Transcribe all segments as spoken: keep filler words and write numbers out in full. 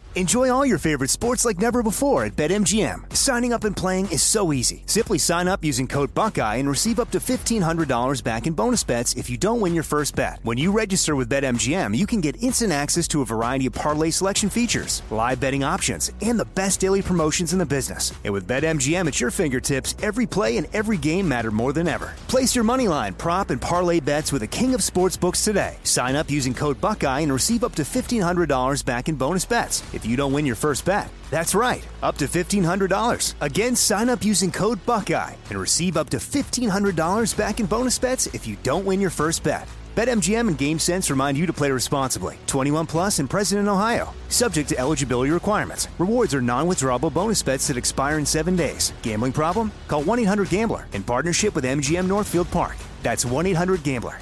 Enjoy all your favorite sports like never before at BetMGM. Signing up and playing is so easy. Simply sign up using code Buckeye and receive up to fifteen hundred dollars back in bonus bets if you don't win your first bet. When you register with BetMGM, you can get instant access to a variety of parlay selection features, live betting options, and the best daily promotions in the business. And with BetMGM at your fingertips, every play and every game matter more than ever. Place your moneyline, prop, and parlay bets with the king of sportsbooks today. Sign up using code Buckeye and receive up to fifteen hundred dollars back in bonus bets if you don't win your first bet. That's right, up to fifteen hundred dollars. Again, sign up using code Buckeye and receive up to fifteen hundred dollars back in bonus bets if you don't win your first bet. BetMGM and GameSense remind you to play responsibly. twenty-one plus and present in Ohio. Subject to eligibility requirements. Rewards are non-withdrawable bonus bets that expire in seven days. Gambling problem? Call one eight hundred gambler in partnership with M G M Northfield Park. That's one eight hundred gambler.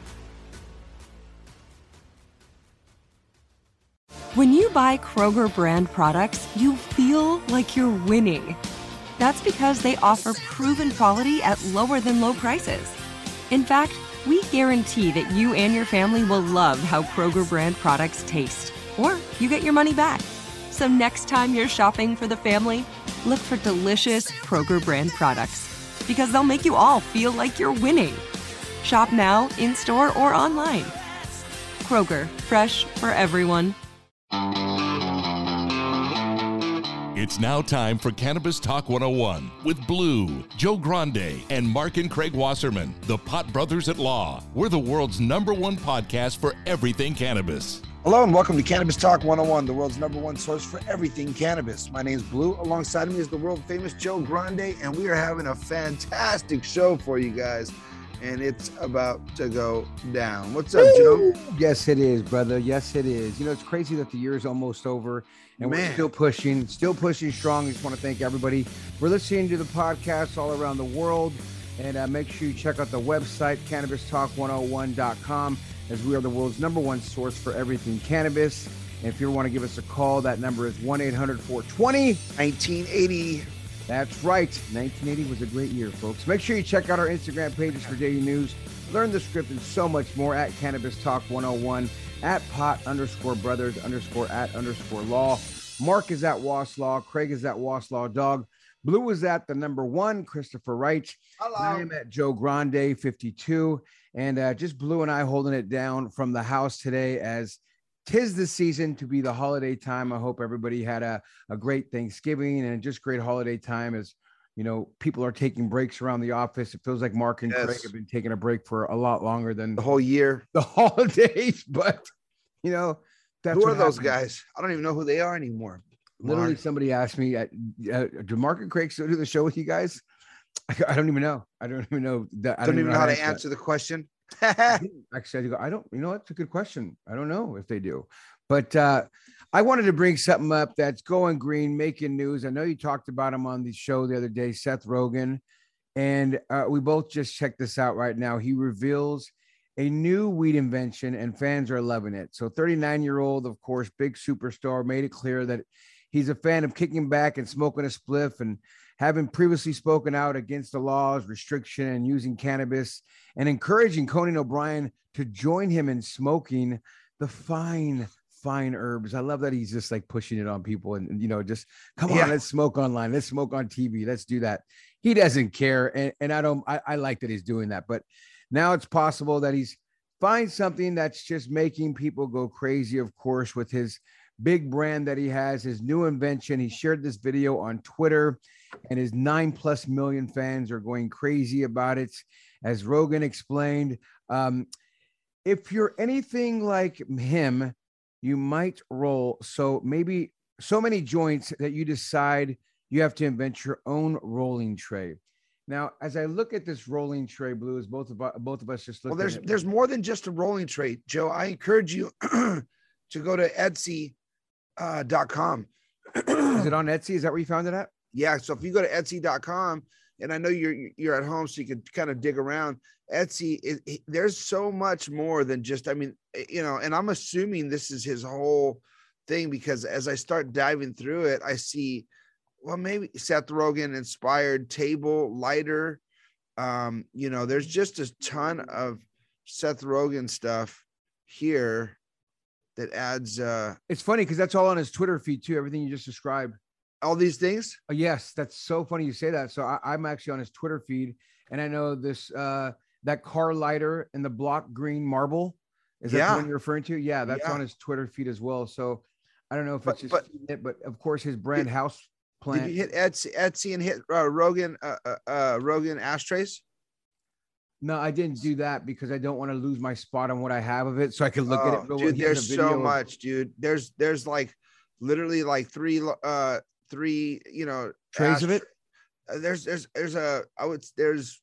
When you buy Kroger brand products, you feel like you're winning. That's because they offer proven quality at lower than low prices. In fact, we guarantee that you and your family will love how Kroger brand products taste, or you get your money back. So next time you're shopping for the family, look for delicious Kroger brand products, because they'll make you all feel like you're winning. Shop now, in-store, or online. Kroger, fresh for everyone. It's now time for Cannabis Talk one oh one with Blue, Joe Grande, and Mark and Craig Wasserman, the Pot Brothers at Law. We're the world's number one podcast for everything cannabis. Hello and welcome to Cannabis Talk one oh one, the world's number one source for everything cannabis. My name is Blue. Alongside me is the world famous Joe Grande, and we are having a fantastic show for you guys. And it's about to go down. What's up, Joe? Yes, it is, brother. Yes, it is. You know, it's crazy that the year is almost over and Man. we're still pushing, still pushing strong. I just want to thank everybody for listening to the podcast all around the world. And uh, make sure you check out the website, cannabis talk one oh one dot com, as we are the world's number one source for everything cannabis. And if you want to give us a call, that number is one eight hundred four two zero nineteen eighty. That's right. nineteen eighty was a great year, folks. Make sure you check out our Instagram pages for daily news, learn the script, and so much more at Cannabis Talk one oh one, at pot underscore brothers underscore at underscore law. Mark is at Was Law. Craig is at Was Law Dog. Blue is at the number one, Christopher Wright. Hello. I am at Joe Grande, fifty-two. And uh, just Blue and I holding it down from the house today as tis the season to be the holiday time. I hope everybody had a, a great Thanksgiving and just great holiday time as, you know, people are taking breaks around the office. It feels like Mark and yes. Craig have been taking a break for a lot longer than the whole year, the holidays. But, you know, that's who are those happens. guys? I don't even know who they are anymore. Literally, Mark. Somebody asked me, uh, uh, do Mark and Craig still do the show with you guys? I, I don't even know. I don't even know. That, I don't, don't even know how to answer that. the question. Actually, I don't, you know, that's a good question. I don't know if they do, but uh, I wanted to bring something up that's going green, making news. I know you talked about him on the show the other day, Seth Rogen, and uh, we both just checked this out right now. He reveals a new weed invention and fans are loving it. So thirty-nine year old, of course, big superstar, made it clear that he's a fan of kicking back and smoking a spliff, and having previously spoken out against the laws, restriction, and using cannabis, and encouraging Conan O'Brien to join him in smoking the fine, fine herbs. I love that he's just like pushing it on people and, you know, just come yeah. on, let's smoke online. Let's smoke on T V. Let's do that. He doesn't care. And, and I don't, I, I like that he's doing that, but now it's possible that he's find something that's just making people go crazy, of course, with his big brand that he has, his new invention. He shared this video on Twitter, and his nine plus million fans are going crazy about it. As Rogan explained, um, if you're anything like him, you might roll. So maybe so many joints that you decide you have to invent your own rolling tray. Now, as I look at this rolling tray, Blue, as both of us, both of us just look. Well, there's at it. there's more than just a rolling tray, Joe. I encourage you to go to Etsy dot com. Is it on Etsy? Is that where you found it at? Yeah. So if you go to Etsy dot com, and I know you're you're at home, so you can kind of dig around. Etsy, it, it, there's so much more than just. I mean, you know, and I'm assuming this is his whole thing, because as I start diving through it, I see, well, maybe Seth Rogen inspired table lighter. Um, you know, there's just a ton of Seth Rogen stuff here that adds uh It's funny because that's all on his Twitter feed too. Everything you just described. all these things. Oh, yes, that's so funny you say that. So I, I'm actually on his Twitter feed, and I know this uh that car lighter in the block green marble. Is that Yeah. the one you're referring to? Yeah, that's Yeah. on his Twitter feed as well. So I don't know if But- it's just but- it, but of course his brand Did- house plant. Did you hit Etsy, Etsy and hit uh, Rogan uh, uh, uh Rogan ashtrays? No, I didn't do that because I don't want to lose my spot on what I have of it, so I can look at Oh, it. But dude, he has a there's video so of- much, dude. There's there's like literally like three uh three you know Trays of it? uh, there's there's there's a I would there's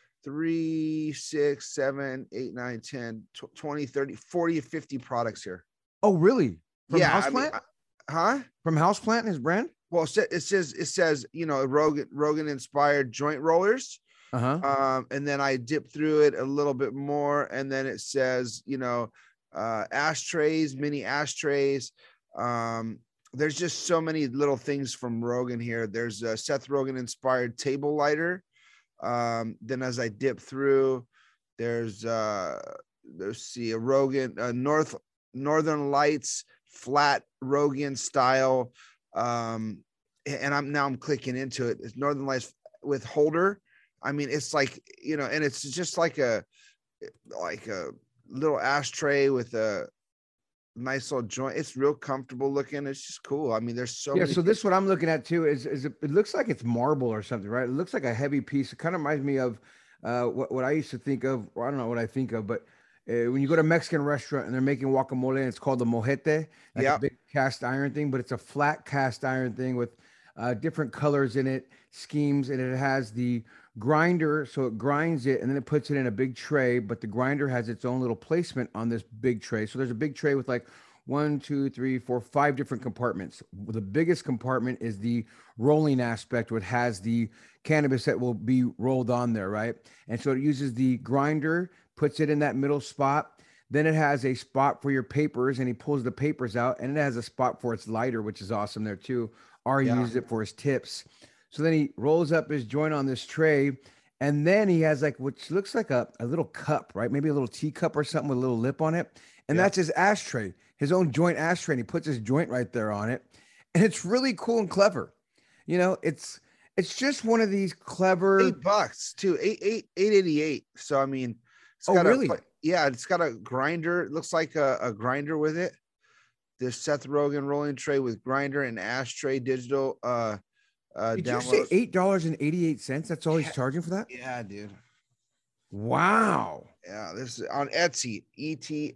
three, six, seven, eight, nine, ten, tw- twenty, thirty, forty, fifty products here. Oh, really? From yeah, I mean, Houseplant? I- huh? From Houseplant, his brand? Well, it sa- it says it says you know Rogan Rogan inspired joint rollers. Uh-huh. Um, and then I dip through it a little bit more, and then it says, you know, uh, ashtrays, mini ashtrays. Um, there's just so many little things from Rogan here. There's a Seth Rogen inspired table lighter. Um, then as I dip through, there's uh, let's see, a Rogan, uh, North Northern Lights flat Rogan style. Um, and I'm now I'm clicking into it. It's Northern Lights with holder. I mean, it's like, you know, and it's just like a, like a little ashtray with a nice little joint. It's real comfortable looking. It's just cool. I mean, there's so Yeah, many. so this what I'm looking at too is, is it, it looks like it's marble or something, right? It looks like a heavy piece. It kind of reminds me of uh, what, what I used to think of, or I don't know what I think of, but uh, when you go to a Mexican restaurant and they're making guacamole and it's called the mojete, like Yeah. a big cast iron thing, but it's a flat cast iron thing with uh, different colors in it, schemes, and it has the grinder, so it grinds it and then it puts it in a big tray, but the grinder has its own little placement on this big tray. So there's a big tray with like one, two, three, four, five different compartments. The biggest compartment is the rolling aspect, which has the cannabis that will be rolled on there, right? And so it uses the grinder, puts it in that middle spot. Then it has a spot for your papers, and he pulls the papers out, and it has a spot for its lighter, which is awesome there too. Ari Yeah. uses it for his tips. So then he rolls up his joint on this tray, and then he has like which looks like a, a little cup, right? Maybe a little teacup or something with a little lip on it. And Yeah. that's his ashtray, his own joint ashtray. And he puts his joint right there on it. And it's really cool and clever. You know, it's it's just one of these clever. eight bucks too. Eight, eight, eight eighty-eight. So I mean, it's Oh, got really? a yeah, it's got a grinder. It looks like a, a grinder with it. This Seth Rogen rolling tray with grinder and ashtray digital uh uh Did you say downloads. eight dollars and eighty-eight cents? That's all he's Yeah. charging for that? Yeah, dude. Wow. Yeah, this is on Etsy, E T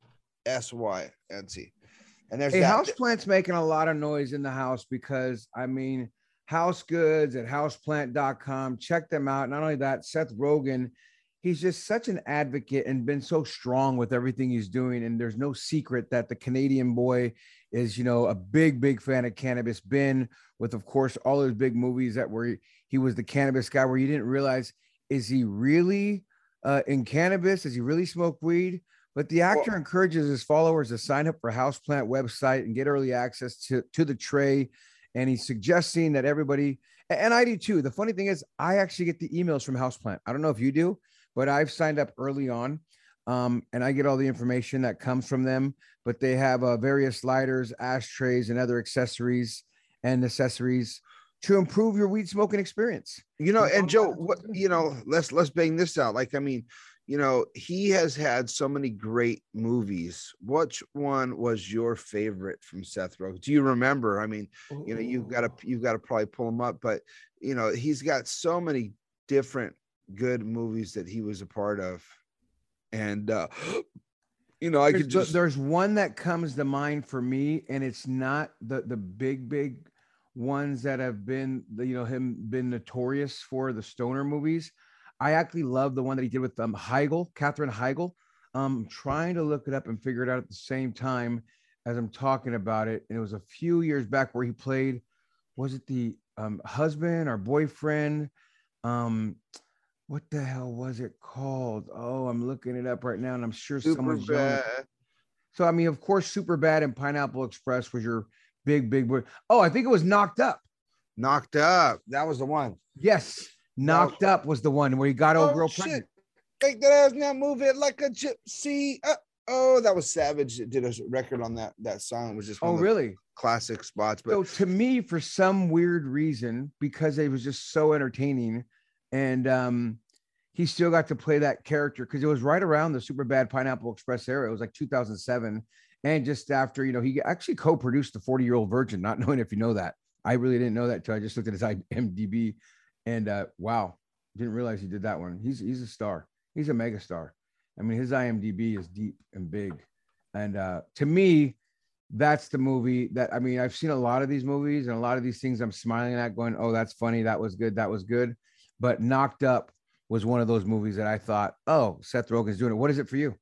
S Y, Etsy. And there's Hey, that. Houseplant's making a lot of noise in the house because I mean, House Goods at houseplant dot com. Check them out. Not only that, Seth Rogen, he's just such an advocate and been so strong with everything he's doing. And there's no secret that the Canadian boy is, you know, a big, big fan of cannabis. Been with, of course, all those big movies that were he was the cannabis guy where you didn't realize, is he really uh, in cannabis? Does he really smoke weed? But the actor Well- encourages his followers to sign up for Houseplant website and get early access to, to the tray. And he's suggesting that everybody, and I do too. The funny thing is, I actually get the emails from Houseplant. I don't know if you do, but I've signed up early on, um, and I get all the information that comes from them. But they have uh, various lighters, ashtrays, and other accessories and accessories to improve your weed smoking experience. You know, It's all and Joe, about- what you know, let's let's bang this out. Like, I mean, you know, he has had so many great movies. Which one was your favorite from Seth Rogen? Do you remember? I mean, you know, you've got to you've got to probably pull him up, but you know, he's got so many different good movies that he was a part of. And uh you know, I there's, could just there's one that comes to mind for me, and it's not the the big big ones that have been the, you know him been notorious for the stoner movies. I actually love the one that he did with um Heigl, Catherine Heigl. Um, I'm trying to look it up and figure it out at the same time as I'm talking about it. And it was a few years back where he played, was it the um, husband or boyfriend? Um, what the hell was it called? Oh, I'm looking it up right now, and I'm sure super someone's yelling at- bad. So I mean, of course, Super Bad and Pineapple Express was your big, big boy. Oh, I think it was Knocked Up. Knocked Up. That was the one. Yes, Knocked Up was the one where he got old Oh, girl shit. pregnant. Take that ass now, move it like a gypsy. Uh, Oh, that was Savage that did a record on that that song. It was just one Oh, of the really? classic spots. But So to me, for some weird reason, because it was just so entertaining, and um, he still got to play that character because it was right around the Superbad Pineapple Express era. It was like two thousand seven, and just after, you know, he actually co-produced the forty Year Old Virgin. Not knowing if you know that, I really didn't know that until I just looked at his I M D B, and uh, wow, didn't realize he did that one. He's he's a star. He's a mega star. I mean, his I M D B is deep and big, and uh, to me, that's the movie that, I mean, I've seen a lot of these movies and a lot of these things I'm smiling at going, oh, that's funny. That was good. That was good. But Knocked Up was one of those movies that I thought, oh, Seth Rogen's doing it. What is it for you?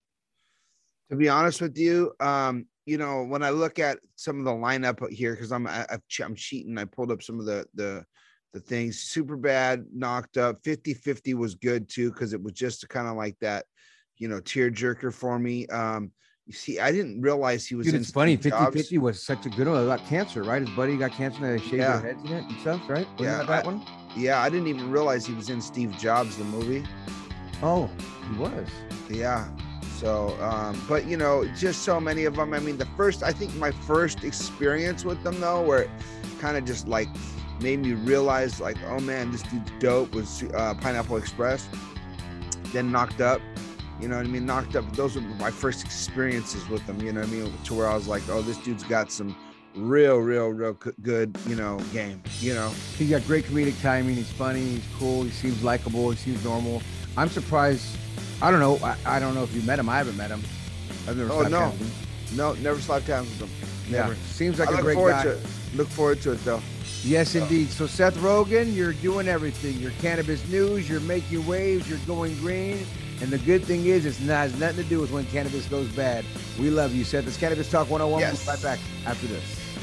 To be honest with you, um, you know, when I look at some of the lineup here, because I'm I, I'm cheating, I pulled up some of the the the things. Superbad, Knocked Up, fifty fifty was good too, because it was just kind of like that, you know, tear jerker for me. Um, you see, I didn't realize he was. Dude, in it's funny. Steve fifty fifty was such a good one. About cancer, right? His buddy got cancer and they shaved Yeah. their heads in it and stuff, right? Wasn't Yeah, that, that I- one? Yeah, I didn't even realize he was in Steve Jobs, the movie. Oh, he was. Yeah. So, um, but you know, just so many of them. I mean, the first, I think my first experience with them though, where it kind of just like made me realize like, oh man, this dude's dope, was uh, Pineapple Express. Then Knocked Up, you know what I mean? Knocked Up. Those were my first experiences with them, you know what I mean? To where I was like, oh, this dude's got some real, real, real good, you know, game, you know? He's got great comedic timing. He's funny. He's cool. He seems likable. He seems normal. I'm surprised. I don't know. I, I don't know if you met him. I haven't met him. I've never. Oh, slapped no. hands with him. No, never slapped hands with him. Never. Yeah. Seems like I a look great forward guy. to it. Look forward to it though. Yes, indeed. So Seth Rogen, you're doing everything. You're cannabis news. You're making waves. You're going green. And the good thing is, it's not, has nothing to do with when cannabis goes bad. We love you, Seth. It's Cannabis Talk one oh one. Yes. We'll be right back after this.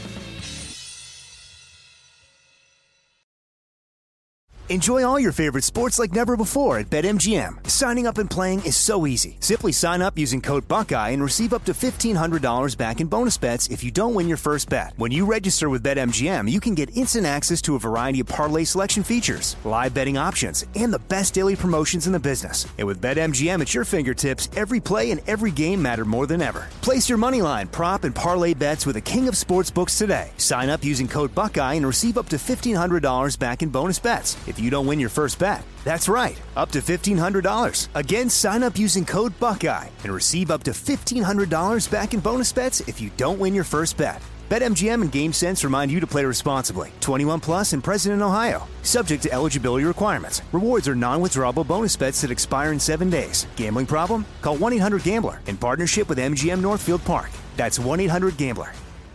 Enjoy all your favorite sports like never before at BetMGM. Signing up and playing is so easy. Simply sign up using code Buckeye and receive up to fifteen hundred dollars back in bonus bets if you don't win your first bet. When you register with BetMGM, you can get instant access to a variety of parlay selection features, live betting options, and the best daily promotions in the business. And with BetMGM at your fingertips, every play and every game matter more than ever. Place your moneyline, prop, and parlay bets with the king of sportsbooks today. Sign up using code Buckeye and receive up to fifteen hundred dollars back in bonus bets if you don't win your first bet. That's right, up to fifteen hundred dollars. Again, sign up using code Buckeye and receive up to fifteen hundred dollars back in bonus bets if you don't win your first bet. BetMGM and GameSense remind you to play responsibly. twenty-one plus and present in Ohio. Subject to eligibility requirements. Rewards are non-withdrawable bonus bets that expire in seven days. Gambling problem? Call one eight hundred gambler in partnership with M G M Northfield Park. That's one eight hundred gambler.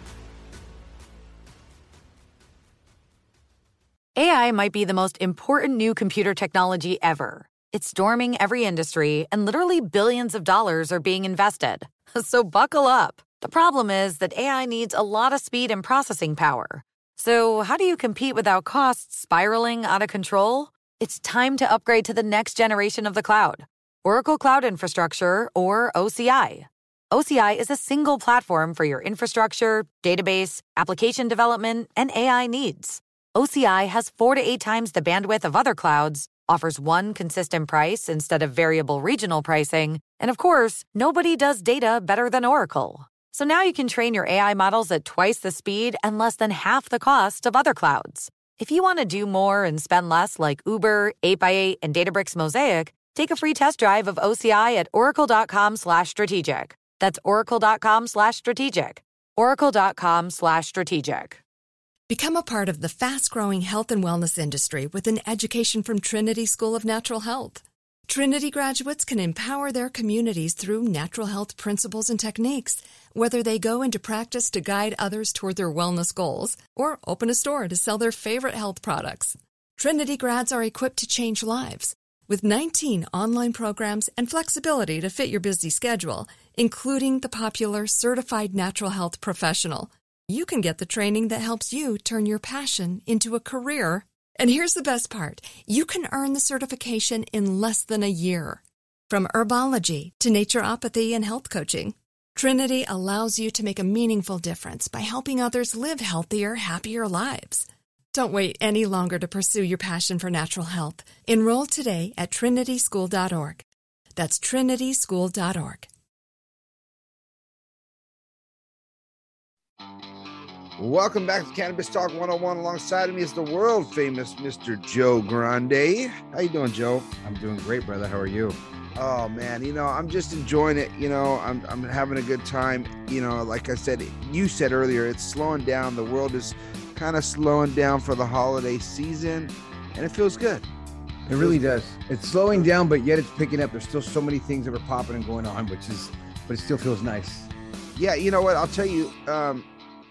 A I might be the most important new computer technology ever. It's storming every industry, and literally billions of dollars are being invested. So buckle up. The problem is that A I needs a lot of speed and processing power. So how do you compete without costs spiraling out of control? It's time to upgrade to the next generation of the cloud, Oracle Cloud Infrastructure, or O C I. O C I is a single platform for your infrastructure, database, application development, and A I needs. O C I has four to eight times the bandwidth of other clouds, offers one consistent price instead of variable regional pricing, and of course, nobody does data better than Oracle. So now you can train your A I models at twice the speed and less than half the cost of other clouds. If you want to do more and spend less like Uber, eight by eight, and Databricks Mosaic, take a free test drive of O C I at oracle.com slash strategic. That's oracle.com slash strategic. oracle.com slash strategic. Become a part of the fast-growing health and wellness industry with an education from Trinity School of Natural Health. Trinity graduates can empower their communities through natural health principles and techniques, whether they go into practice to guide others toward their wellness goals or open a store to sell their favorite health products. Trinity grads are equipped to change lives with nineteen online programs and flexibility to fit your busy schedule, including the popular Certified Natural Health Professional. You can get the training that helps you turn your passion into a career. And here's the best part. You can earn the certification in less than a year. From herbology to naturopathy and health coaching, Trinity allows you to make a meaningful difference by helping others live healthier, happier lives. Don't wait any longer to pursue your passion for natural health. Enroll today at trinity school dot org. That's trinity school dot org. Welcome back to Cannabis Talk one oh one. Alongside of me is the world famous Mister Joe Grande. How you doing, Joe? I'm doing great, brother. How are you? Oh man, you know, I'm just enjoying it. You know, I'm I'm having a good time. You know, like I said, you said earlier, it's slowing down. The world is kind of slowing down for the holiday season, and it feels good. It really does. It's slowing down, but yet it's picking up. There's still so many things that are popping and going on, which is, but it still feels nice. Yeah, you know what? I'll tell you. Um,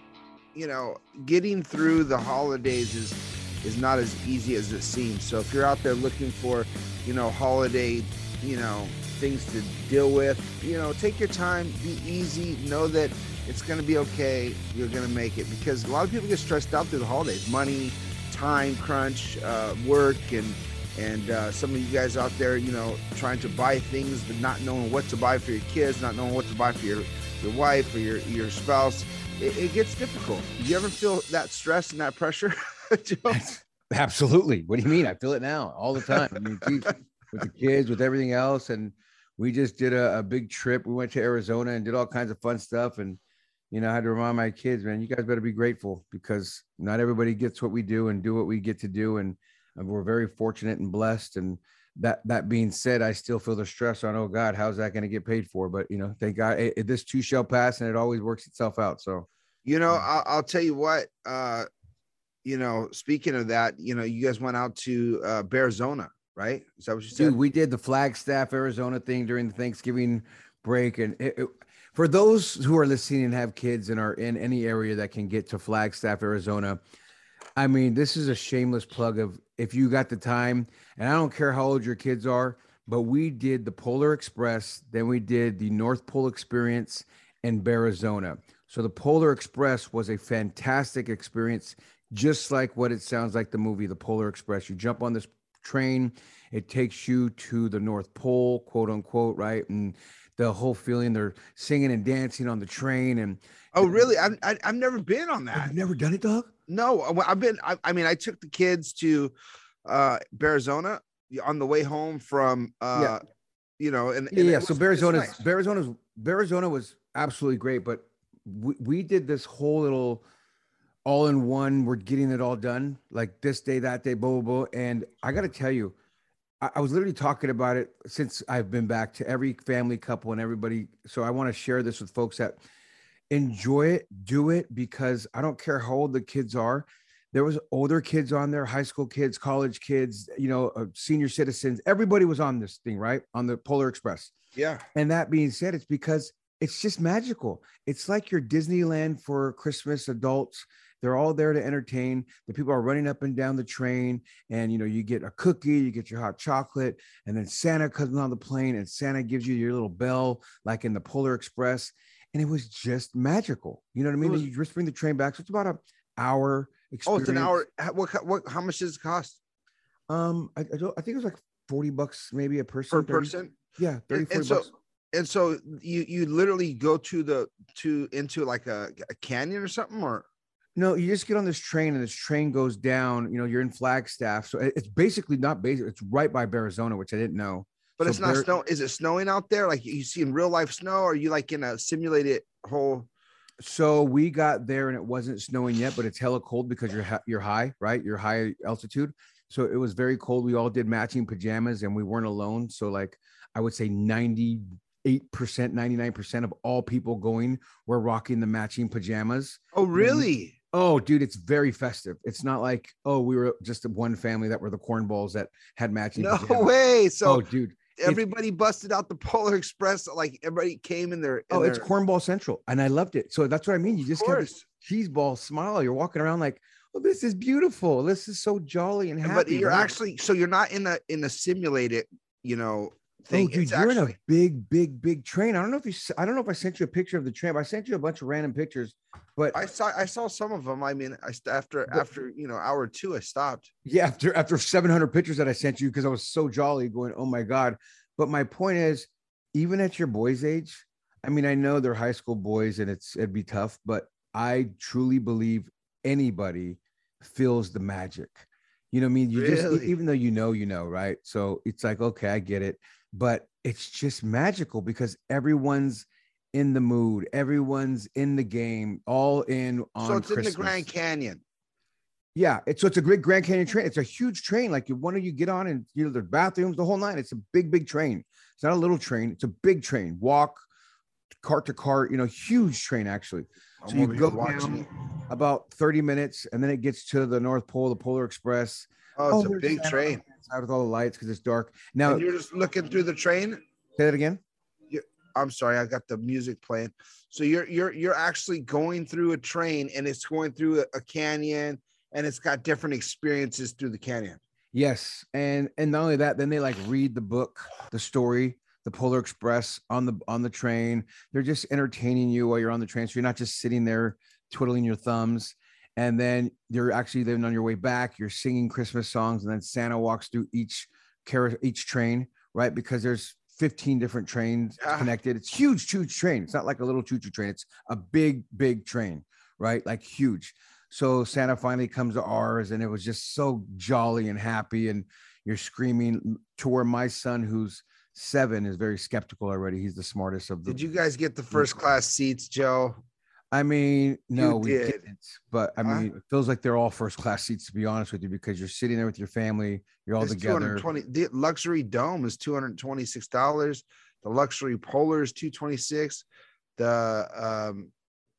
you know, getting through the holidays is is not as easy as it seems. So if you're out there looking for, you know, holiday, you know, things to deal with, you know, take your time, be easy, know that it's going to be okay. You're going to make it, because a lot of people get stressed out through the holidays, money, time crunch, uh, work, and and uh, some of you guys out there, you know, trying to buy things, but not knowing what to buy for your kids, not knowing what to buy for your, your wife or your, your spouse. It, it gets difficult. Do you ever feel that stress and that pressure? Absolutely. What do you mean? I feel it now all the time. I mean, geez, with the kids, with everything else. And we just did a, a big trip. We went to Arizona and did all kinds of fun stuff. And, you know, I had to remind my kids, man, you guys better be grateful, because not everybody gets what we do and do what we get to do. And, and we're very fortunate and blessed. And that, that being said, I still feel the stress on, oh God, how's that going to get paid for? But, you know, thank God it, it, this too shall pass, and it always works itself out. So, you know, I'll, I'll tell you what, uh, you know, speaking of that, you know, you guys went out to uh, Arizona, right? Is that what you said? Dude, we did the Flagstaff, Arizona thing during the Thanksgiving break. And it, it, for those who are listening and have kids and are in any area that can get to Flagstaff, Arizona, I mean, this is a shameless plug of, if you got the time, and I don't care how old your kids are, but we did the Polar Express, then we did the North Pole Experience in Arizona. So the Polar Express was a fantastic experience, just like what it sounds like, the movie, The Polar Express. You jump on this train, it takes you to the North Pole, quote unquote, right? And the whole feeling, they're singing and dancing on the train. And oh, really? I've, I, I've never been on that. Have you never done it, dog? No, I've been, I, I mean, I took the kids to uh, Arizona on the way home from, uh, yeah. you know, and, and yeah, was, so Arizona's, nice. Arizona's, Arizona was absolutely great, but we, we did this whole little all in one, we're getting it all done, like this day, that day, blah, blah, blah. And I got to tell you, I, I was literally talking about it since I've been back to every family couple and everybody. So I want to share this with folks that enjoy it, do it, because I don't care how old the kids are. There was older kids on there, high school kids, college kids, you know, uh, senior citizens. Everybody was on this thing, right? On the Polar Express. Yeah. And that being said, it's because it's just magical. It's like your Disneyland for Christmas adults. They're all there to entertain. The people are running up and down the train, and, you know, you get a cookie, you get your hot chocolate, and then Santa comes on the plane and Santa gives you your little bell, like in the Polar Express. And it was just magical. You know what I mean? Was, you just bring the train back. So it's about an hour experience. Oh, it's an hour. What, what, how much does it cost? Um, I, I, don't, I think it was like forty bucks, maybe a person. Per person? Yeah. thirty, and, and so, bucks. And so you, you literally go to the, to, into like a, a canyon or something, or? No, you just get on this train, and this train goes down, you know, you're in Flagstaff. So it's basically not basic. It's right by Arizona, which I didn't know. But so it's not Bar- snow. Is it snowing out there? Like you see in real life snow, or are you like in a simulated whole? So we got there and it wasn't snowing yet, but it's hella cold because you're, ha- you're high, right? You're high altitude. So it was very cold. We all did matching pajamas, and we weren't alone. So like, I would say ninety-eight percent, ninety-nine percent of all people going were rocking the matching pajamas. Oh, really? Oh, dude, it's very festive. It's not like, oh, we were just one family that were the cornballs that had matching. No pajamas. way. So, oh, dude, everybody busted out the Polar Express. Like everybody came in there. In oh, their... it's cornball central, and I loved it. So that's what I mean. You just get this cheese ball smile. You're walking around like, oh, this is beautiful. This is so jolly and happy. But you're right? actually, so you're not in a in a simulated, you know, thing. Oh, dude, it's you're actually... in a big, big, big train. I don't know if you, I don't know if I sent you a picture of the train, but I sent you a bunch of random pictures. But I saw, I saw some of them. I mean, I after but, after you know, hour two, I stopped. Yeah, after after seven hundred pictures that I sent you, because I was so jolly, going, oh my god. But my point is, even at your boys' age, I mean, I know they're high school boys, and it's it'd be tough, but I truly believe anybody feels the magic. You know what I mean? You really? just, even though you know, you know, right? So it's like, okay, I get it. But it's just magical because everyone's in the mood. Everyone's in the game, all in on So it's Christmas. in the Grand Canyon. Yeah, it's so it's a great Grand Canyon train. It's a huge train. Like, you one of you get on, and you know there's bathrooms, the whole nine. It's a big, big train. It's not a little train. It's a big train. Walk, cart to cart. You know, huge train actually. So I'm you over here go watching down it. about thirty minutes, and then it gets to the North Pole, the Polar Express. Oh, it's a there's big Santa train. outside with all the lights because it's dark. Now, And you're just looking through the train. say that again. I'm sorry, I got the music playing. So you're you're you're actually going through a train, and it's going through a, a canyon, and it's got different experiences through the canyon. Yes, and and not only that, then they like read the book, the story, the Polar Express on the on the train. They're just entertaining you while you're on the train, so you're not just sitting there twiddling your thumbs. And then you're actually then on your way back, you're singing Christmas songs, and then Santa walks through each car each train, right? Because there's fifteen different trains Yeah. connected. It's huge, huge train. It's not like a little choo-choo train. It's a big, big train, right? Like huge. So Santa finally comes to ours, and it was just so jolly and happy. And you're screaming to where my son, who's seven, is very skeptical already. He's the smartest of the. Did you guys get the first class seats, Joe? I mean, no, You we did. didn't. But I Huh? mean, it feels like they're all first class seats, to be honest with you, because you're sitting there with your family, you're all It's together. two hundred twenty. The luxury dome is two hundred twenty-six dollars. The luxury polar is two hundred twenty-six dollars. The um,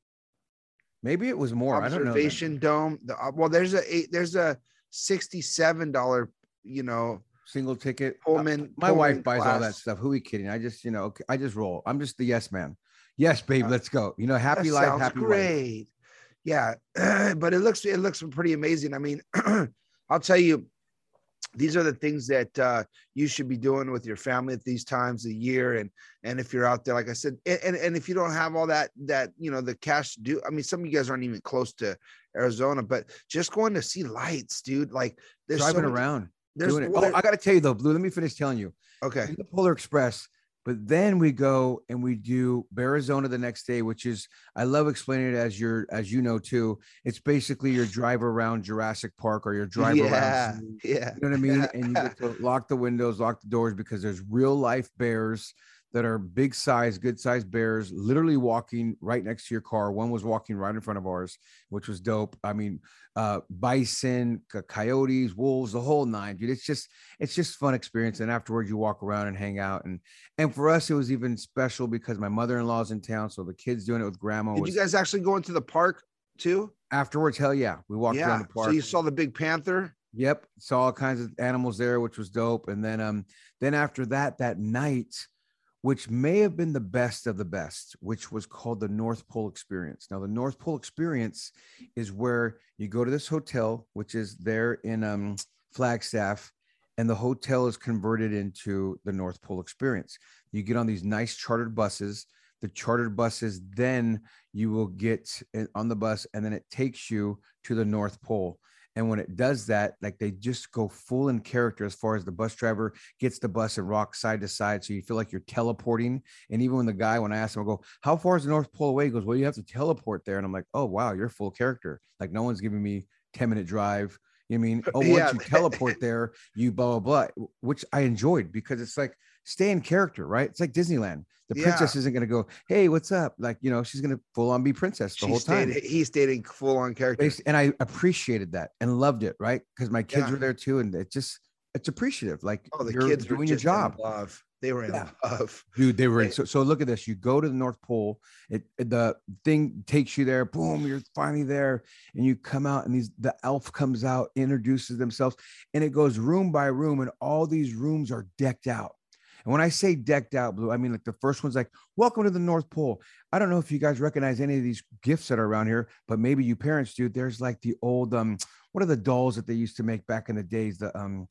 Maybe it was more. I don't know. observation dome. The uh, well, there's a eight, there's a sixty-seven dollars. You know, Single ticket. Pullman. My Pullman wife buys all that class. stuff. Who are we kidding? I just, you know, okay, I just roll. I'm just the yes man. Yes, babe, Uh, let's go. You know, happy That life, sounds happy life. great. Yeah, but it looks it looks pretty amazing. I mean, I'll tell you, these are the things that uh, you should be doing with your family at these times of year. And and if you're out there, like I said, and and if you don't have all that that you know the cash to do, I mean, some of you guys aren't even close to Arizona, but just going to see lights, dude. Like there's Driving so many- around, There's doing it. well, Oh, there- I got to tell you though, Blue, let me finish telling you. okay. In the Polar Express, but then we go and we do Arizona the next day, which is, I love explaining it as you're, as you know, too. It's basically your drive around Jurassic Park or your drive Yeah, around. yeah. You know what I mean? And you get to lock the windows, lock the doors, because there's real life bears that are big size, good size bears, literally walking right next to your car. One was walking right in front of ours, which was dope. I mean, uh, bison, c- coyotes, wolves, the whole nine, dude. It's just, it's just fun experience. And afterwards you walk around and hang out. And, and for us, it was even special because my mother-in-law's in town. So the kids doing it with grandma. Did was, you guys actually go into the park too? afterwards, hell yeah. We walked around Yeah. the park. So you saw the big panther. Yep, saw all kinds of animals there, which was dope. And then, um, then after that, that night, which may have been the best of the best, which was called the North Pole Experience. Now, the North Pole Experience is where you go to this hotel, which is there in um, Flagstaff, and the hotel is converted into the North Pole Experience. You get on these nice chartered buses. The chartered buses, then you will get in- on the bus, and then it takes you to the North Pole. And when it does that, like they just go full in character as far as the bus driver gets the bus and rocks side to side. So you feel like you're teleporting. And even when the guy, when I asked him, I go, how far is the North Pole away? He goes, well, you have to teleport there. And I'm like, oh, wow, you're full character. Like no one's giving me ten minute drive. You know what I mean? Oh, once Yeah. you teleport there, you blah, blah, blah, which I enjoyed because it's like stay in character, right? It's like Disneyland. The Yeah. princess isn't going to go, hey, what's up? Like, you know, she's going to full on be princess the She whole time. stayed, he stayed in full on character. Bas- and I appreciated that and loved it, right? Because my kids Yeah. were there too, and it just it's appreciative. Like Oh, the you're kids were doing your just in job, love. They were in Yeah. love. dude. They were in, They- so. So look at this. You go to the North Pole. It it- the thing takes you there. Boom, you're finally there, and you come out, and these the elf comes out, introduces themselves, and it goes room by room, and all these rooms are decked out. And when I say decked out, Blue, I mean like the first one's like, welcome to the North Pole. I don't know if you guys recognize any of these gifts that are around here, but maybe you parents do. There's like the old, um, what are the dolls that they used to make back in the days? The, um,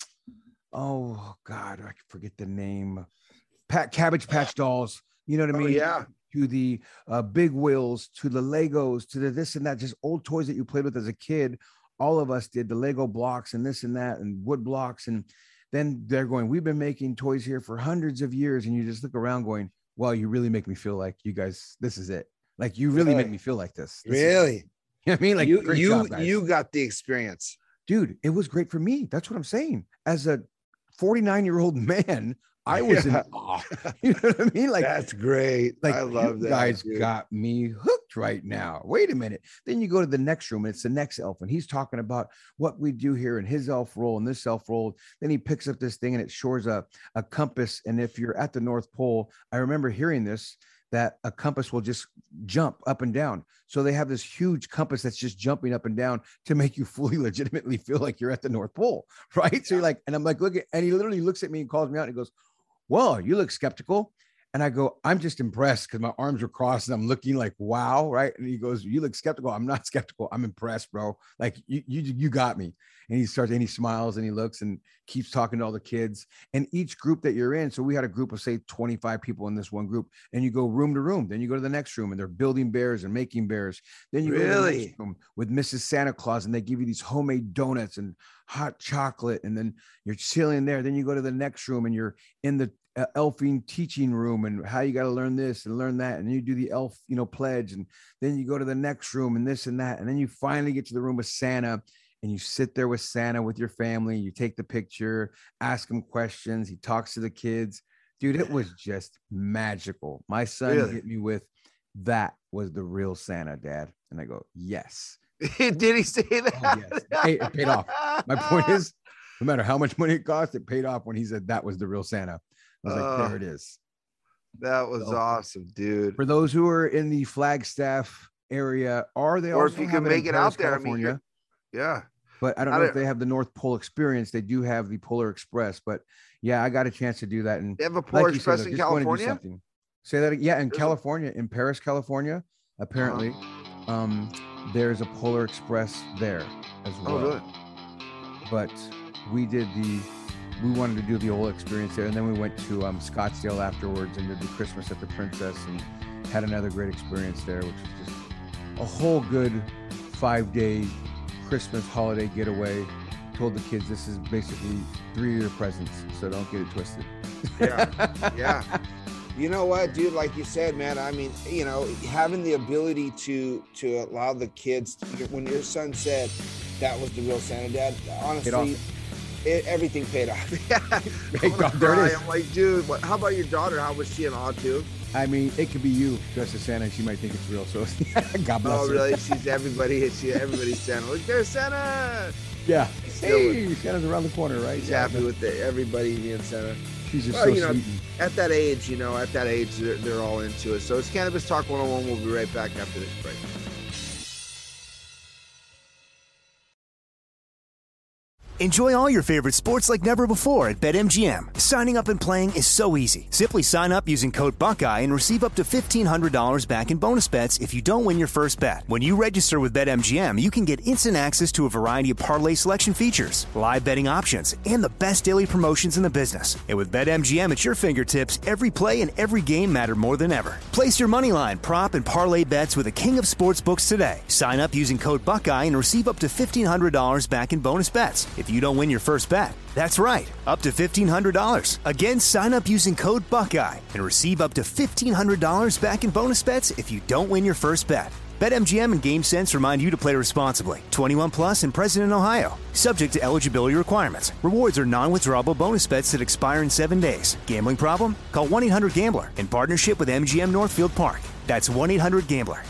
oh God, I forget the name. Pat, Cabbage Patch dolls. You know what I Oh, mean? yeah. To the uh, big wheels, to the Legos, to the this and that, just old toys that you played with as a kid. All of us did the Lego blocks and this and that and wood blocks. And then they're going, we've been making toys here for hundreds of years. And you just look around going, wow, you really make me feel like you guys, this is it. Like you really make Really? me feel like this. This is- Really? you know what I mean? Like you great you job, guys. you got the experience. Dude, it was great for me. That's what I'm saying. As a forty-nine year old man, I was Yeah. in awe. You know what I mean? Like, that's great. like I love you that. guys dude. got me hooked right now. Wait a minute. Then you go to the next room and it's the next elf, and he's talking about what we do here in his elf role and this elf role. Then he picks up this thing and it shows a, a compass. And if you're at the North Pole, I remember hearing this, that a compass will just jump up and down. So they have this huge compass that's just jumping up and down to make you fully legitimately feel like you're at the North Pole, right? So you're like, and I'm like, look at, and he literally looks at me and calls me out and he goes, well, you look skeptical. And I go, I'm just impressed because my arms are crossed and I'm looking like, wow, right? And he goes, you look skeptical. I'm not skeptical. I'm impressed, bro. Like you, you, you got me. And he starts and he smiles and he looks and keeps talking to all the kids. And each group that you're in, so we had a group of say twenty-five people in this one group, and you go room to room. Then you go to the next room and they're building bears and making bears. Then you go to the next room with Missus Santa Claus and they give you these homemade donuts and hot chocolate. And then you're chilling there. Then you go to the next room and you're in the uh, elfing teaching room and how you got to learn this and learn that. And then you do the elf, you know, pledge. And then you go to the next room and this and that. And then you finally get to the room with Santa. And you sit there with Santa with your family, you take the picture, ask him questions. He talks to the kids. Dude, it was just magical. My son Really? hit me with, that was the real Santa, Dad. And I go, yes. Did he say that? Oh, yes. Hey, it paid off. My point is, no matter how much money it cost, it paid off when he said that was the real Santa. I was like, Uh, there it is. That was So, awesome, dude. For those who are in the Flagstaff area, are they Or also if you have can in make it out Paris, there, I mean, California? you're- yeah. But I don't I know don't- if they have the North Pole experience. They do have the Polar Express, but yeah, I got a chance to do that. And They have a Polar you said, Express I in just wanna do California? something. Say that. Yeah, in There's a- California, in Paris, California, apparently, um, there's a Polar Express there as well. Oh, really? But we did the, we wanted to do the whole experience there, and then we went to um, Scottsdale afterwards and did the Christmas at the Princess and had another great experience there, which was just a whole good five-day Christmas holiday getaway. Told the kids this is basically three of your presents, so don't get it twisted. Yeah, yeah. You know what, dude? Like you said, man. I mean, you know, having the ability to to allow the kids. To, when your son said that was the real Santa, Dad, honestly, it, everything paid off. Yeah, Hey, I'm gonna there it cry. is. I'm like, dude, what, how about your daughter? How was she in awe too? I mean, it could be you dressed as Santa, and she might think it's real. So God bless Oh, her. really? She's everybody. She everybody's Santa. Look, there's Santa. Yeah. still- Hey, Santa's around the corner, right? She's Yeah, happy with the, everybody being Santa. She's just Well, so you know, sweet. at that age, you know, at that age, they're, they're all into it. So it's Cannabis Talk one oh one. We'll be right back after this break. Enjoy all your favorite sports like never before at BetMGM. Signing up and playing is so easy. Simply sign up using code Buckeye and receive up to fifteen hundred dollars back in bonus bets if you don't win your first bet. When you register with BetMGM, you can get instant access to a variety of parlay selection features, live betting options, and the best daily promotions in the business. And with BetMGM at your fingertips, every play and every game matter more than ever. Place your moneyline, prop, and parlay bets with the king of sportsbooks today. Sign up using code Buckeye and receive up to fifteen hundred dollars back in bonus bets if you don't win your first bet. That's right, up to fifteen hundred dollars. Again, sign up using code Buckeye and receive up to fifteen hundred dollars back in bonus bets if you don't win your first bet. BetMGM and GameSense remind you to play responsibly. twenty-one plus and present in Ohio. Subject to eligibility requirements. Rewards are non-withdrawable bonus bets that expire in seven days. Gambling problem? Call one eight hundred gambler in partnership with M G M Northfield Park. That's one eight hundred gambler.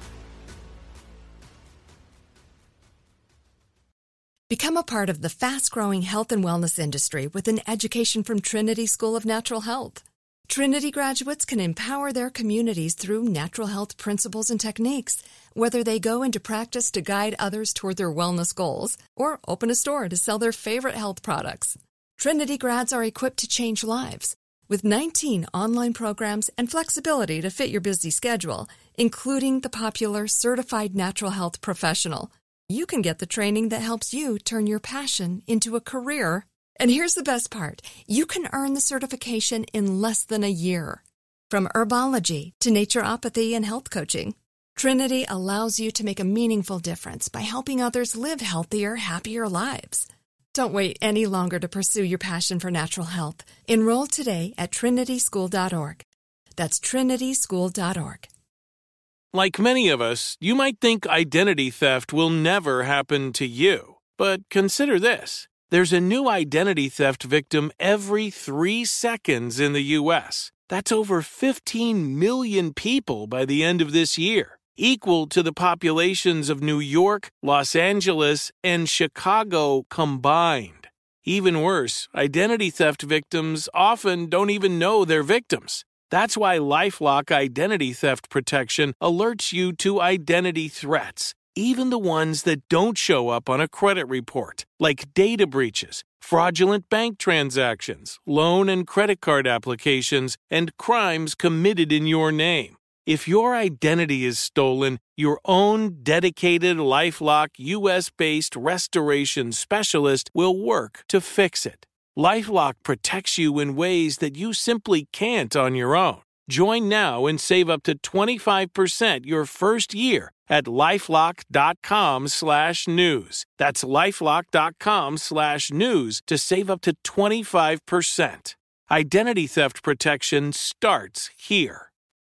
Become a part of the fast-growing health and wellness industry with an education from Trinity School of Natural Health. Trinity graduates can empower their communities through natural health principles and techniques, whether they go into practice to guide others toward their wellness goals or open a store to sell their favorite health products. Trinity grads are equipped to change lives. With nineteen online programs and flexibility to fit your busy schedule, including the popular Certified Natural Health Professional, you can get the training that helps you turn your passion into a career. And here's the best part. You can earn the certification in less than a year. From herbology to naturopathy and health coaching, Trinity allows you to make a meaningful difference by helping others live healthier, happier lives. Don't wait any longer to pursue your passion for natural health. Enroll today at trinity school dot org. That's trinity school dot org. Like many of us, you might think identity theft will never happen to you. But consider this. There's a new identity theft victim every three seconds in the U S. That's over fifteen million people by the end of this year, equal to the populations of New York, Los Angeles, and Chicago combined. Even worse, identity theft victims often don't even know they're victims. That's why LifeLock Identity Theft Protection alerts you to identity threats, even the ones that don't show up on a credit report, like data breaches, fraudulent bank transactions, loan and credit card applications, and crimes committed in your name. If your identity is stolen, your own dedicated LifeLock U S-based restoration specialist will work to fix it. LifeLock protects you in ways that you simply can't on your own. Join now and save up to twenty-five percent your first year at LifeLock.com slash news. That's LifeLock.com slash news to save up to twenty-five percent. Identity theft protection starts here.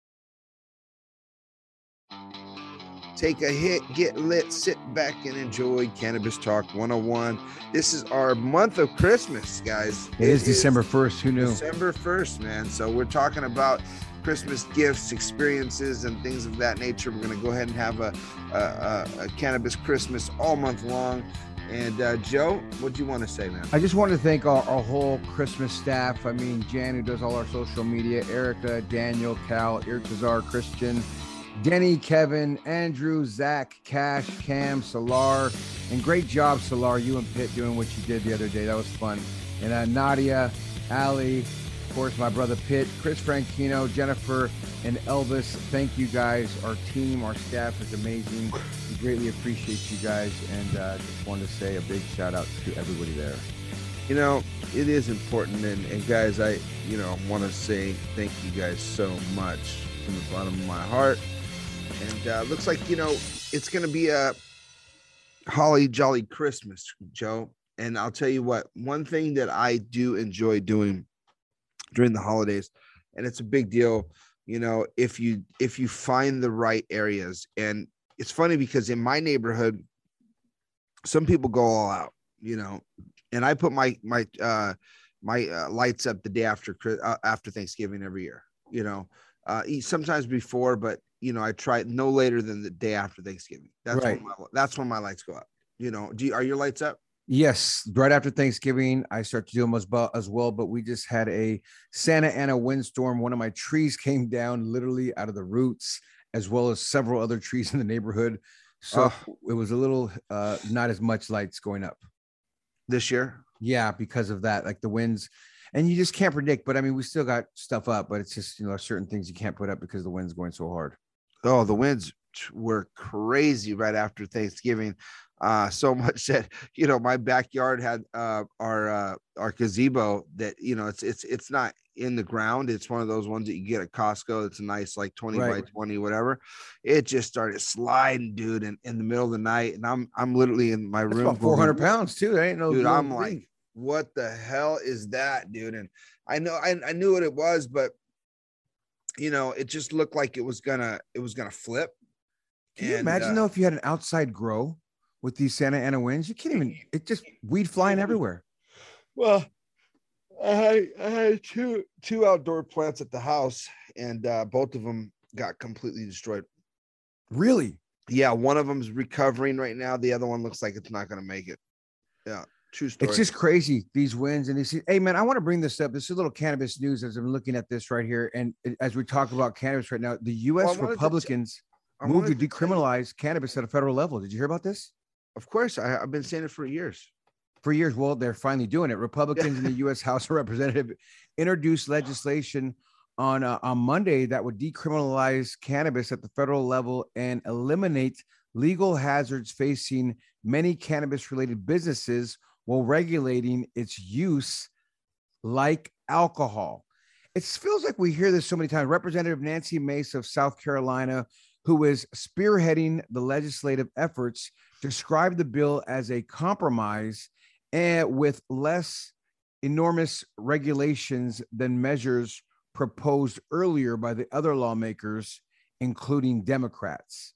Take a hit, get lit, sit back and enjoy Cannabis Talk one oh one. This is our month of Christmas, guys. It, it is December first. Who knew? December first, man. So we're talking about Christmas gifts, experiences, and things of that nature. We're going to go ahead and have a, a, a, a Cannabis Christmas all month long. And uh, Joe, what do you want to say, man? I just want to thank our, our whole Christmas staff. I mean, Jan, who does all our social media, Erica, Daniel, Cal, Irtazar, Christian, Denny, Kevin, Andrew, Zach, Cash, Cam, Solar, and great job, Solar, you and Pitt doing what you did the other day. That was fun. And uh, Nadia, Ali, of course, my brother Pitt, Chris Franchino, Jennifer, and Elvis. Thank you guys. Our team, our staff is amazing. We greatly appreciate you guys. And uh, just wanted to say a big shout out to everybody there. You know, it is important. And, and guys, I, you know, want to say thank you guys so much from the bottom of my heart. And uh, looks like, you know, it's going to be a holly jolly Christmas, Joe. And I'll tell you what, one thing that I do enjoy doing during the holidays, and it's a big deal, you know, if you if you find the right areas. And it's funny because in my neighborhood, some people go all out, you know, and I put my my uh, my uh, lights up the day after uh, after Thanksgiving every year, you know, uh, sometimes before, but you know, I try no later than the day after Thanksgiving. That's right. when my, that's when my lights go up. You know, do you, are your lights up? Yes, right after Thanksgiving, I start to do them as well, as well. But we just had a Santa Ana windstorm. One of my trees came down literally out of the roots, as well as several other trees in the neighborhood. So oh. it was a little uh, not as much lights going up this year. Yeah, because of that, like the winds. And you just can't predict. But I mean, we still got stuff up, but it's just, you know, certain things you can't put up because the wind's going so hard. Oh, the winds were crazy right after Thanksgiving. Uh, so much that, you know, my backyard had uh, our uh, our gazebo that, you know, it's it's it's not in the ground. It's one of those ones that you get at Costco. It's a nice like twenty right. by twenty, whatever. It just started sliding, dude, in, in the middle of the night. And I'm I'm literally in my That's room. About four hundred pounds too. That ain't no dude. I'm thing. like, what the hell is that, dude? And I know I, I knew what it was, but you know, it just looked like it was gonna it was gonna flip. Can you and, imagine uh, though if you had an outside grow with these Santa Ana winds? You can't even. It just weed flying everywhere. Well, I had, I had two two outdoor plants at the house, and uh, both of them got completely destroyed. Really? Yeah, one of them's recovering right now. The other one looks like it's not going to make it. Yeah, true story. It's just crazy, these winds. And these, hey, man, I want to bring this up. This is a little cannabis news as I'm looking at this right here. And as we talk about cannabis right now, the U S well, Republicans t- moved to decriminalize to cannabis at a federal level. Did you hear about this? Of course. I, I've been saying it for years. For years. Well, they're finally doing it. Republicans in the U S House of Representatives introduced legislation on, uh, on Monday that would decriminalize cannabis at the federal level and eliminate legal hazards facing many cannabis-related businesses while regulating its use like alcohol. It feels like we hear this so many times. Representative Nancy Mace of South Carolina, who is spearheading the legislative efforts, described the bill as a compromise and with less enormous regulations than measures proposed earlier by the other lawmakers, including Democrats.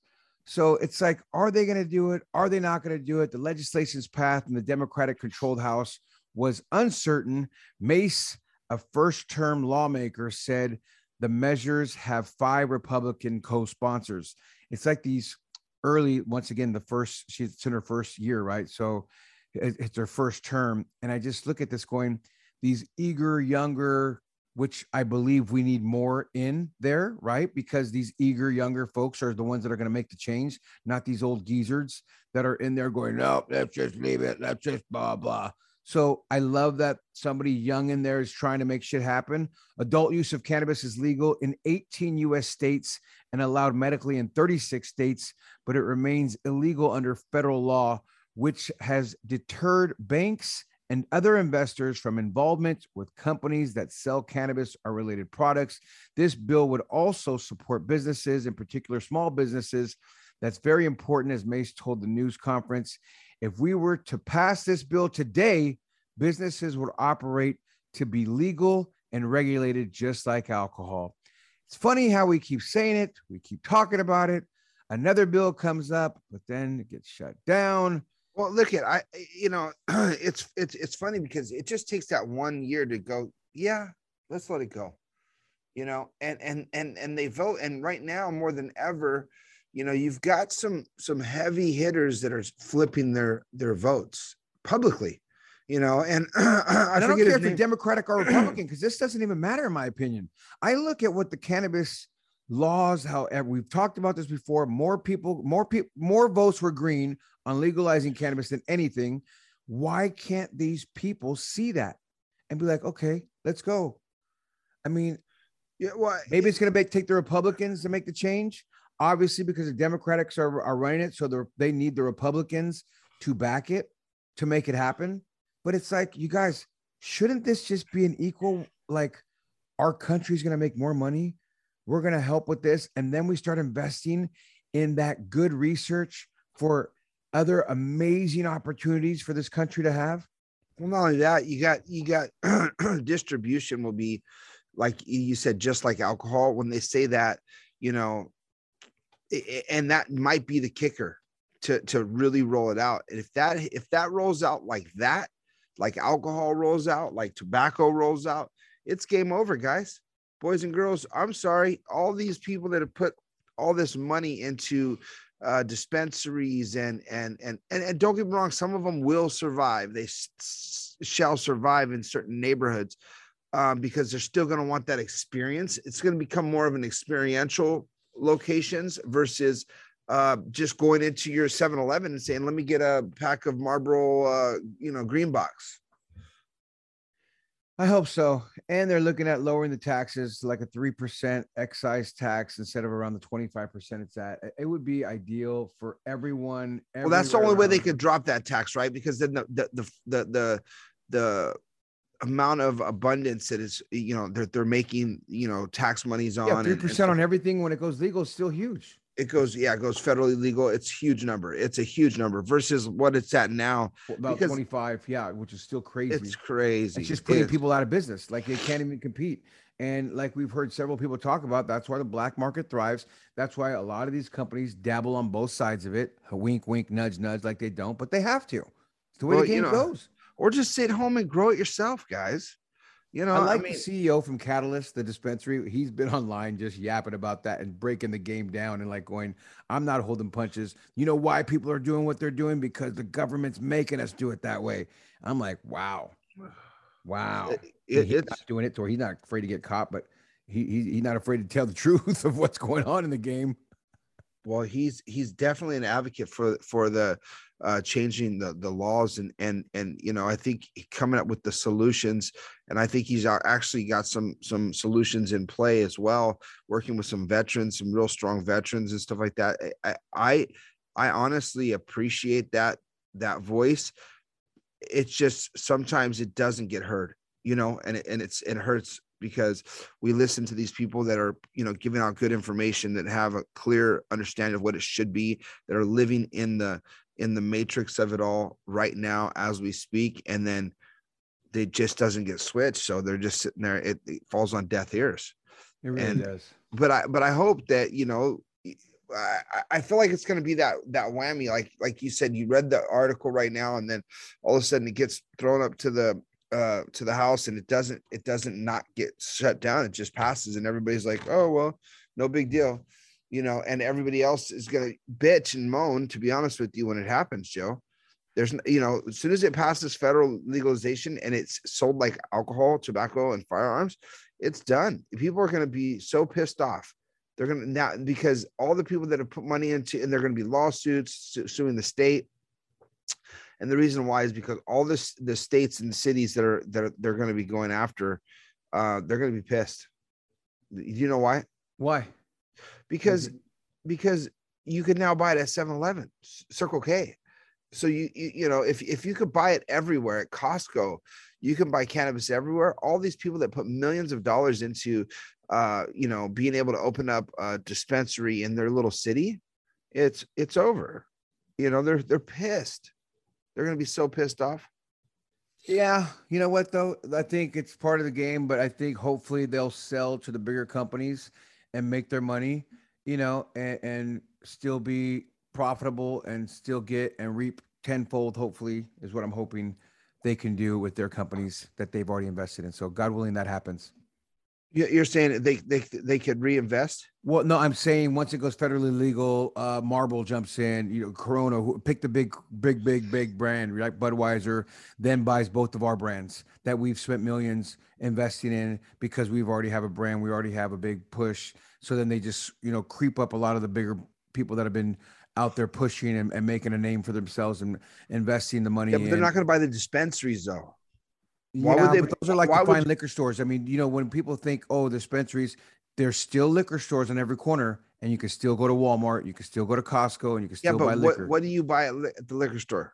So it's like, are they going to do it? Are they not going to do it? The legislation's path in the Democratic controlled House was uncertain. Mace, a first term lawmaker, said the measures have five Republican co-sponsors. It's like these early, once again, the first, she's in her first year, right? So it's her first term. And I just look at this going, these eager, younger, which I believe we need more in there, right? Because these eager, younger folks are the ones that are going to make the change, not these old geezers that are in there going, no, let's just leave it. Let's just blah, blah. So I love that somebody young in there is trying to make shit happen. Adult use of cannabis is legal in eighteen U S states and allowed medically in thirty-six states, but it remains illegal under federal law, which has deterred banks and other investors from involvement with companies that sell cannabis or related products. This bill would also support businesses, in particular small businesses. That's very important, as Mace told the news conference. If we were to pass this bill today, businesses would operate to be legal and regulated just like alcohol. It's funny how we keep saying it. We keep talking about it. Another bill comes up, but then it gets shut down. Well, look at I, you know, it's it's it's funny because it just takes that one year to go. Yeah, let's let it go, you know, and and and and they vote. And right now, more than ever, you know, you've got some some heavy hitters that are flipping their their votes publicly, you know. And I, I don't forget care his if they're name. Democratic or Republican, because this doesn't even matter in my opinion. I look at what the cannabis laws, however, we've talked about this before. More people, more people, more votes were green on legalizing cannabis than anything. Why can't these people see that and be like, okay, let's go? I mean, Yeah, well, maybe it's going to take the Republicans to make the change, obviously, because the Democrats are, are running it. So they need the Republicans to back it to make it happen. But it's like, you guys, shouldn't this just be an equal, like, our country's going to make more money. We're going to help with this. And then we start investing in that good research for other amazing opportunities for this country to have. Well, not only that, you got you got distribution will be, like you said, just like alcohol. When they say that, you know, and that might be the kicker to to really roll it out. And if that if that rolls out like that, like alcohol rolls out, like tobacco rolls out, it's game over, guys, boys and girls. I'm sorry, all these people that have put all this money into uh dispensaries and, and and and and don't get me wrong, some of them will survive. They s- shall survive in certain neighborhoods, um because they're still going to want that experience. It's going to become more of an experiential locations versus uh just going into your seven eleven and saying, let me get a pack of Marlboro uh you know green box. I hope so. And they're looking at lowering the taxes to like a three percent excise tax instead of around the twenty-five percent it's at. It would be ideal for everyone. Well, that's the only around. way they could drop that tax, right? Because then the the the the the, the amount of abundance that is, you know, they're they're making, you know, tax monies on. Yeah, three percent on everything when it goes legal is still huge. It goes, yeah, it goes federally legal. It's a huge number. It's a huge number versus what it's at now. About twenty-five, yeah, which is still crazy. It's crazy. It's just putting it's, people out of business. Like they can't even compete. And like we've heard several people talk about, that's why the black market thrives. That's why a lot of these companies dabble on both sides of it. A wink, wink, nudge, nudge, like they don't, but they have to. It's the way well, the game you know, goes. Or just sit home and grow it yourself, guys. You know, I like I mean, the C E O from Catalyst, the dispensary. He's been online just yapping about that and breaking the game down and like going, I'm not holding punches. You know why people are doing what they're doing? Because the government's making us do it that way. I'm like, wow. Wow. It, He- it, he's it's not doing it, or he's not afraid to get caught, but he, he he's not afraid to tell the truth of what's going on in the game. well, he's he's definitely an advocate for for the uh changing the the laws, and and and you know, I think coming up with the solutions, and I think he's actually got some some solutions in play as well, working with some veterans, some real strong veterans and stuff like that. I I, I honestly appreciate that that voice. It's just sometimes it doesn't get heard, you know, and it, and it's it hurts because we listen to these people that are, you know, giving out good information, that have a clear understanding of what it should be, that are living in the in the matrix of it all right now as we speak, and then they just doesn't get switched, so they're just sitting there. It, it falls on deaf ears. It really And- does. But I but I hope that, you know, I, I feel like it's going to be that that whammy. Like like you said, you read the article right now, and then all of a sudden it gets thrown up to the uh, to the House, and it doesn't it doesn't not get shut down. It just passes, and everybody's like, oh well, no big deal, you know. And everybody else is going to bitch and moan. To be honest with you, when it happens, Joe, there's you know, as soon as it passes federal legalization and it's sold like alcohol, tobacco, and firearms, it's done. People are going to be so pissed off. They're going to now, because all the people that have put money into, and they're going to be lawsuits su- suing the state. And the reason why is because all this, the states and cities that are, that are, they're going to be going after, uh, they're going to be pissed. Do you know why? Why? Because, Mm-hmm. because you can now buy it at seven eleven, Circle K. So you, you, you know, if, if you could buy it everywhere at Costco, you can buy cannabis everywhere. All these people that put millions of dollars into, uh, you know, being able to open up a dispensary in their little city, it's, it's over. You know, they're, they're pissed. They're going to be so pissed off. Yeah. You know what, though? I think it's part of the game, but I think hopefully they'll sell to the bigger companies and make their money, you know, and, and still be profitable and still get and reap tenfold, hopefully, is what I'm hoping they can do with their companies that they've already invested in. So God willing, that happens. You're saying they, they, they could reinvest? Well, no, I'm saying once it goes federally legal, uh, Marlboro jumps in, you know, Corona, who pick the big, big, big, big brand, like Budweiser, then buys both of our brands that we've spent millions investing in because we've already have a brand. We already have a big push. So then they just, you know, creep up a lot of the bigger people that have been out there pushing and, and making a name for themselves and investing the money. Yeah, but they're in. not going to buy the dispensaries though. Why Yeah, would they? but Those are like why the fine would- liquor stores. I mean, you know, when people think, oh, dispensaries, there's still liquor stores on every corner, and you can still go to Walmart, you can still go to Costco, and you can Yeah, still buy but what, liquor. what do you buy at, li- at the liquor store?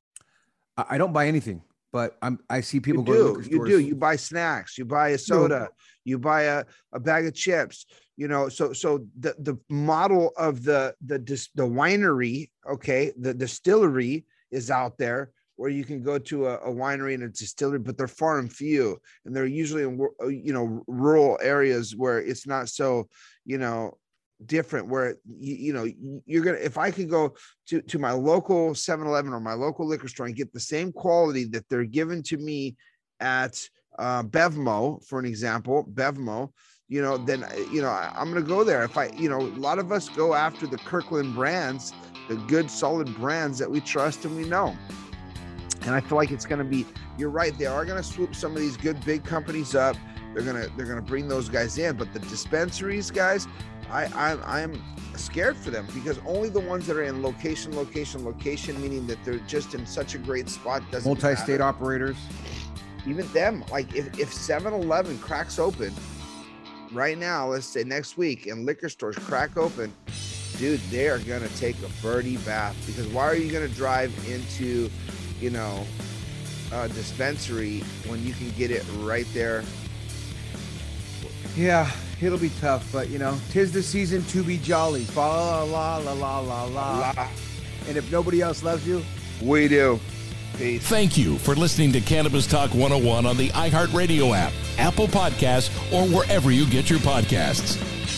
I, I don't buy anything, but I'm I see people You go to do, liquor you stores. do. You buy snacks, you buy a soda, you buy a, a bag of chips, you know, so, so the, the model of the, the, dis, the winery, okay, the distillery is out there where you can go to a, a winery and a distillery, but they're far and few. And they're usually in, you know, rural areas where it's not so, you know, different, where you, you know, you're gonna, if I could go to to my local seven eleven or my local liquor store and get the same quality that they're given to me at uh Bevmo, for an example, Bevmo, you know, then you know I, I'm gonna go there. If I, you know, a lot of us go after the Kirkland brands, the good solid brands that we trust and we know. And I feel like it's gonna be, you're right, they are gonna swoop some of these good big companies up. They're gonna they're gonna bring those guys in, but the dispensaries, guys, I, I I'm scared for them, because only the ones that are in location, location, location, meaning that they're just in such a great spot, doesn't multi-state matter. operators. Even them, like if if seven eleven cracks open right now, let's say next week, and liquor stores crack open, dude, they are gonna take a birdie bath, because why are you gonna drive into, you know, a dispensary when you can get it right there? Yeah, it'll be tough, but you know, 'tis the season to be jolly. Fa la la la la la la. La. And if nobody else loves you, We do. Peace. Thank you for listening to Cannabis Talk one oh one on the iHeartRadio app, Apple Podcasts, or wherever you get your podcasts.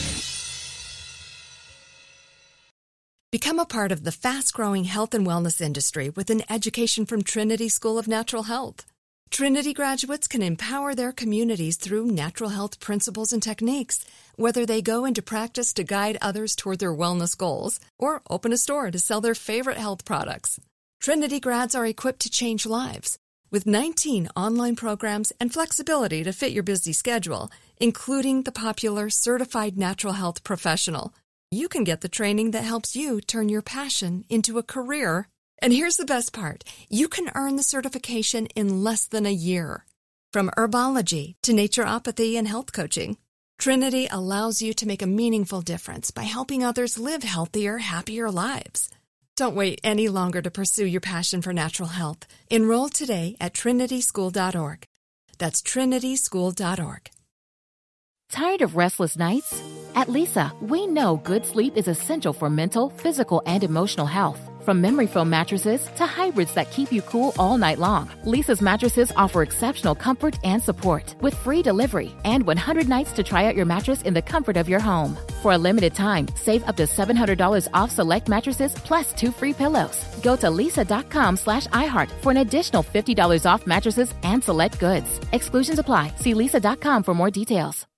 Become a part of the fast-growing health and wellness industry with an education from Trinity School of Natural Health. Trinity graduates can empower their communities through natural health principles and techniques, whether they go into practice to guide others toward their wellness goals or open a store to sell their favorite health products. Trinity grads are equipped to change lives. With nineteen online programs and flexibility to fit your busy schedule, including the popular Certified Natural Health Professional, you can get the training that helps you turn your passion into a career. And here's the best part. You can earn the certification in less than a year. From herbology to naturopathy and health coaching, Trinity allows you to make a meaningful difference by helping others live healthier, happier lives. Don't wait any longer to pursue your passion for natural health. Enroll today at trinity school dot org. That's trinity school dot org. Tired of restless nights? At Leesa, we know good sleep is essential for mental, physical, and emotional health. From memory foam mattresses to hybrids that keep you cool all night long, Leesa's mattresses offer exceptional comfort and support with free delivery and one hundred nights to try out your mattress in the comfort of your home. For a limited time, save up to seven hundred dollars off select mattresses plus two free pillows. Go to leesa.com slash iHeart for an additional fifty dollars off mattresses and select goods. Exclusions apply. See leesa dot com for more details.